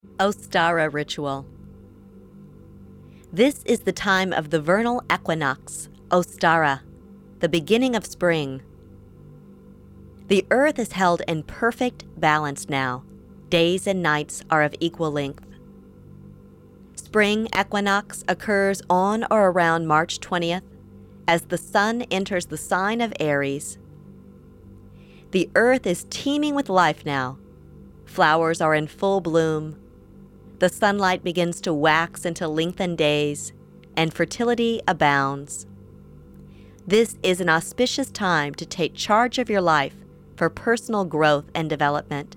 Ostara Ritual. This is the time of the vernal equinox, Ostara, the beginning of spring. The earth is held in perfect balance now. Days and nights are of equal length. Spring equinox occurs on or around March 20th as the sun enters the sign of Aries. The earth is teeming with life now. Flowers are in full bloom. The sunlight begins to wax into lengthened days, and fertility abounds. This is an auspicious time to take charge of your life for personal growth and development.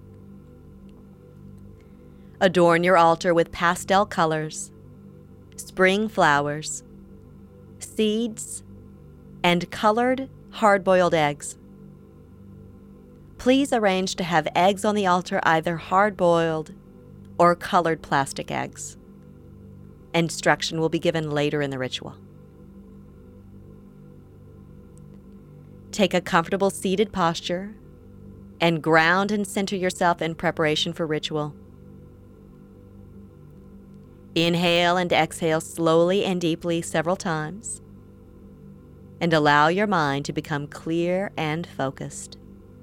Adorn your altar with pastel colors, spring flowers, seeds, and colored, hard-boiled eggs. Please arrange to have eggs on the altar either hard-boiled or colored plastic eggs. Instruction will be given later in the ritual. Take a comfortable seated posture and ground and center yourself in preparation for ritual. Inhale and exhale slowly and deeply several times, and allow your mind to become clear and focused.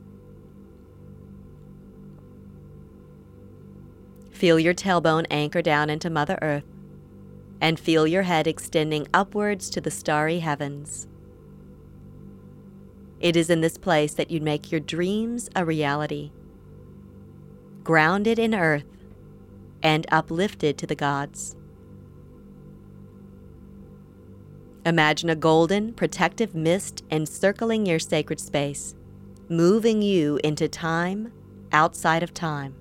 Feel your tailbone anchor down into Mother Earth, and feel your head extending upwards to the starry heavens. It is in this place that you make your dreams a reality, grounded in earth and uplifted to the gods. Imagine a golden, protective mist encircling your sacred space, moving you into time outside of time.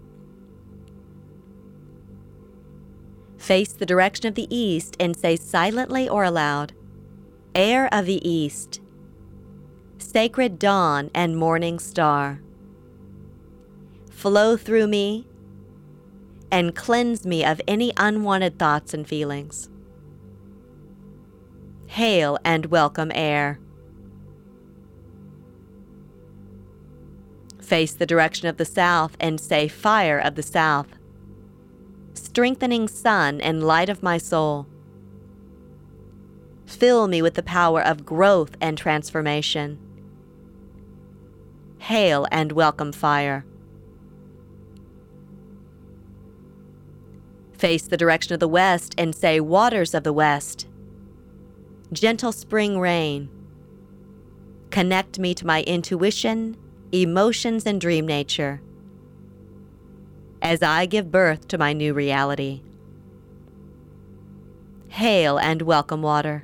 Face the direction of the east and say silently or aloud, "Air of the east, sacred dawn and morning star, flow through me and cleanse me of any unwanted thoughts and feelings. Hail and welcome air." Face the direction of the south and say, "Fire of the south, strengthening sun and light of my soul, fill me with the power of growth and transformation. Hail and welcome fire." Face the direction of the west and say, "Waters of the west, gentle spring rain, connect me to my intuition, emotions, and dream nature as I give birth to my new reality. Hail and welcome water."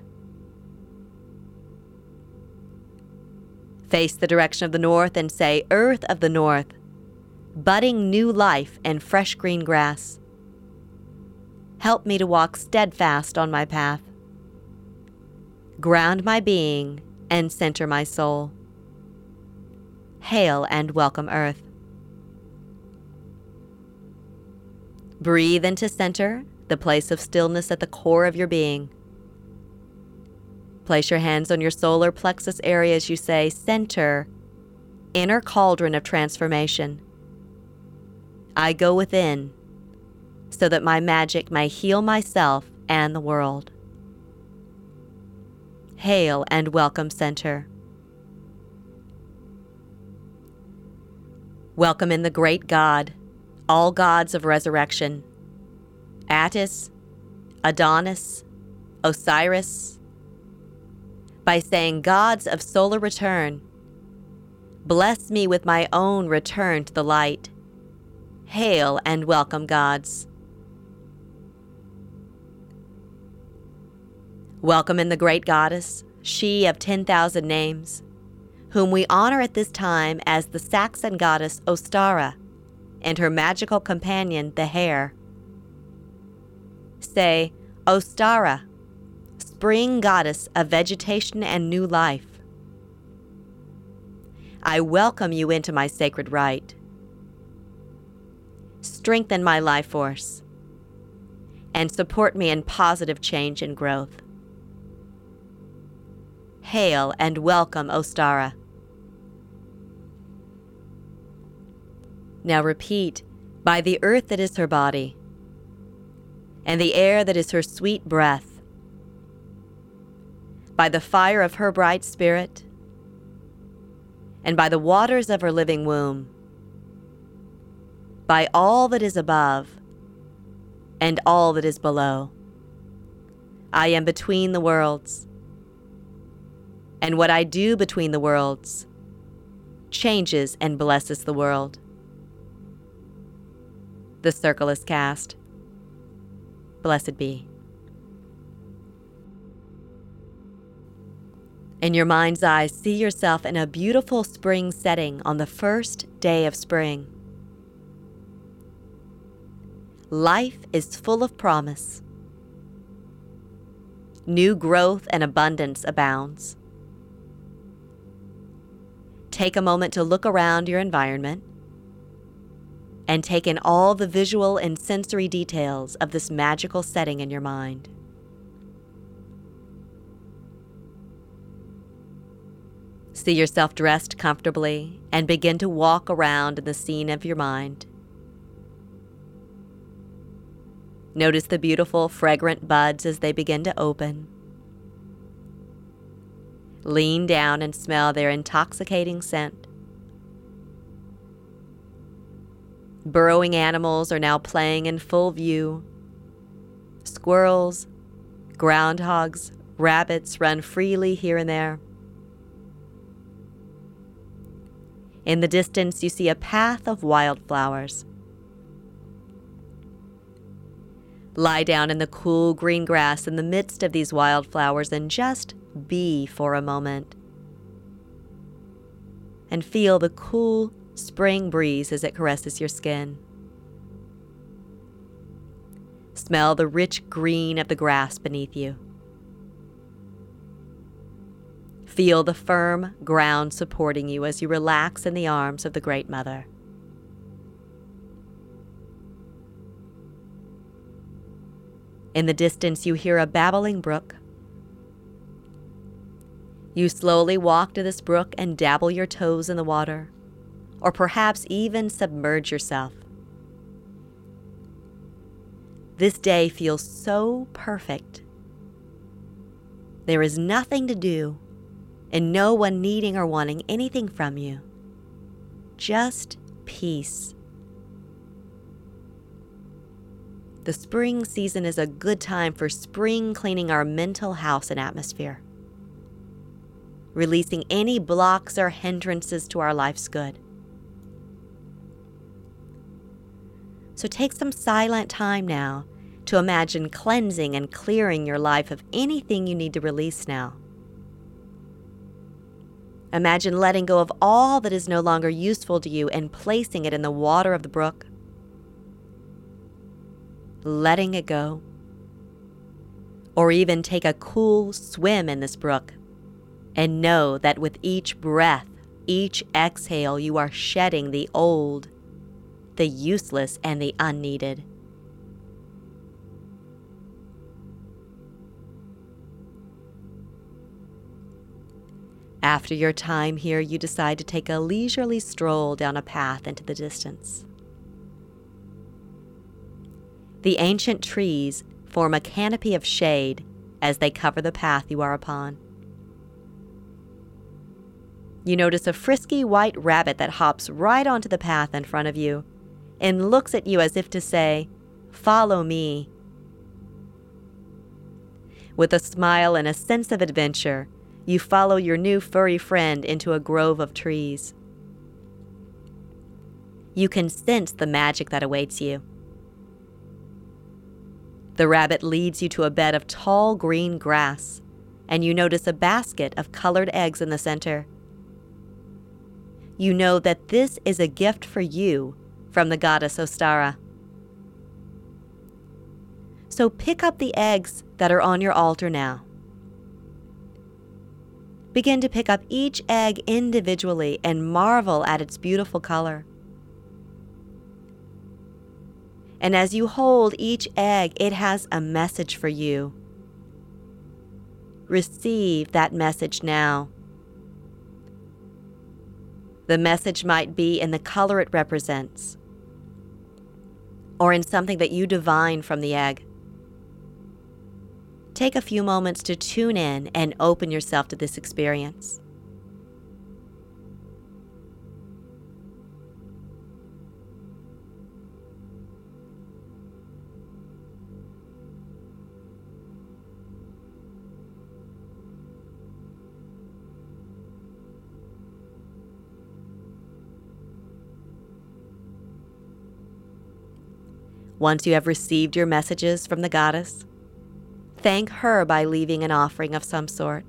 Face the direction of the north and say, "Earth of the north, budding new life and fresh green grass. Help me to walk steadfast on my path. Ground my being and center my soul. Hail and welcome earth." Breathe into center, the place of stillness at the core of your being. Place your hands on your solar plexus area as you say, "Center, inner cauldron of transformation. I go within so that my magic may heal myself and the world. Hail and welcome center." Welcome in the great God, all gods of resurrection, Attis, Adonis, Osiris, by saying, "Gods of solar return, bless me with my own return to the light. Hail and welcome gods." Welcome in the great goddess, she of 10,000 names, whom we honor at this time as the Saxon goddess Ostara and her magical companion, the hare. Say, "Ostara, spring goddess of vegetation and new life. I welcome you into my sacred rite. Strengthen my life force and support me in positive change and growth. Hail and welcome, Ostara." Now repeat, by the earth that is her body, and the air that is her sweet breath, by the fire of her bright spirit, and by the waters of her living womb, by all that is above and all that is below. I am between the worlds, and what I do between the worlds changes and blesses the world. The circle is cast. Blessed be. In your mind's eye, see yourself in a beautiful spring setting on the first day of spring. Life is full of promise. New growth and abundance abounds. Take a moment to look around your environment and take in all the visual and sensory details of this magical setting in your mind. See yourself dressed comfortably and begin to walk around in the scene of your mind. Notice the beautiful, fragrant buds as they begin to open. Lean down and smell their intoxicating scent. Burrowing animals are now playing in full view. Squirrels, groundhogs, rabbits run freely here and there. In the distance, you see a path of wildflowers. Lie down in the cool green grass in the midst of these wildflowers and just be for a moment. And feel the cool spring breeze as it caresses your skin. Smell the rich green of the grass beneath you. Feel the firm ground supporting you as you relax in the arms of the Great Mother. In the distance, you hear a babbling brook. You slowly walk to this brook and dabble your toes in the water, or perhaps even submerge yourself. This day feels so perfect. There is nothing to do, and no one needing or wanting anything from you. Just peace. The spring season is a good time for spring cleaning our mental house and atmosphere, releasing any blocks or hindrances to our life's good. So take some silent time now to imagine cleansing and clearing your life of anything you need to release now. Imagine letting go of all that is no longer useful to you and placing it in the water of the brook. Letting it go. Or even take a cool swim in this brook and know that with each breath, each exhale, you are shedding the old, the useless, and the unneeded. After your time here, you decide to take a leisurely stroll down a path into the distance. The ancient trees form a canopy of shade as they cover the path you are upon. You notice a frisky white rabbit that hops right onto the path in front of you and looks at you as if to say, "Follow me." With a smile and a sense of adventure, you follow your new furry friend into a grove of trees. You can sense the magic that awaits you. The rabbit leads you to a bed of tall green grass, and you notice a basket of colored eggs in the center. You know that this is a gift for you from the goddess Ostara. So pick up the eggs that are on your altar now. Begin to pick up each egg individually and marvel at its beautiful color. And as you hold each egg, it has a message for you. Receive that message now. The message might be in the color it represents. or in something that you divine from the egg. Take a few moments to tune in and open yourself to this experience. Once you have received your messages from the goddess, thank her by leaving an offering of some sort.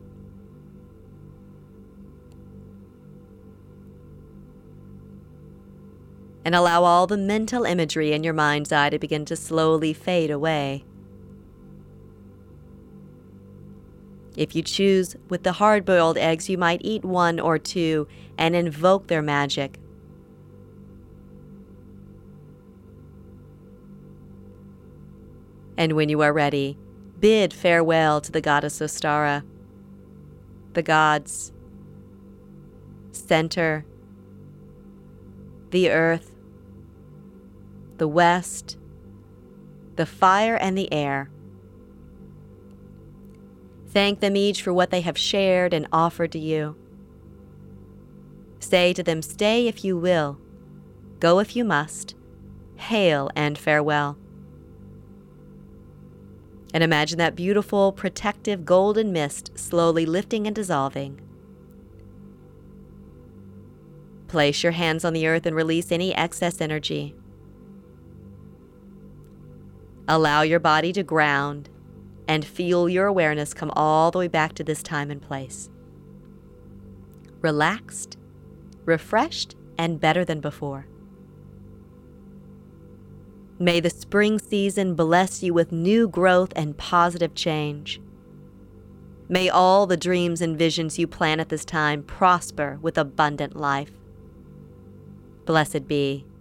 And allow all the mental imagery in your mind's eye to begin to slowly fade away. If you choose with the hard-boiled eggs, you might eat one or two and invoke their magic. And when you are ready, bid farewell to the goddess Ostara, the gods, center, the earth, the west, the fire, and the air. Thank them each for what they have shared and offered to you. Say to them, stay if you will, go if you must, hail and farewell. And imagine that beautiful, protective golden mist slowly lifting and dissolving. Place your hands on the earth and release any excess energy. Allow your body to ground and feel your awareness come all the way back to this time and place. Relaxed, refreshed, and better than before. May the spring season bless you with new growth and positive change. May all the dreams and visions you plan at this time prosper with abundant life. Blessed be.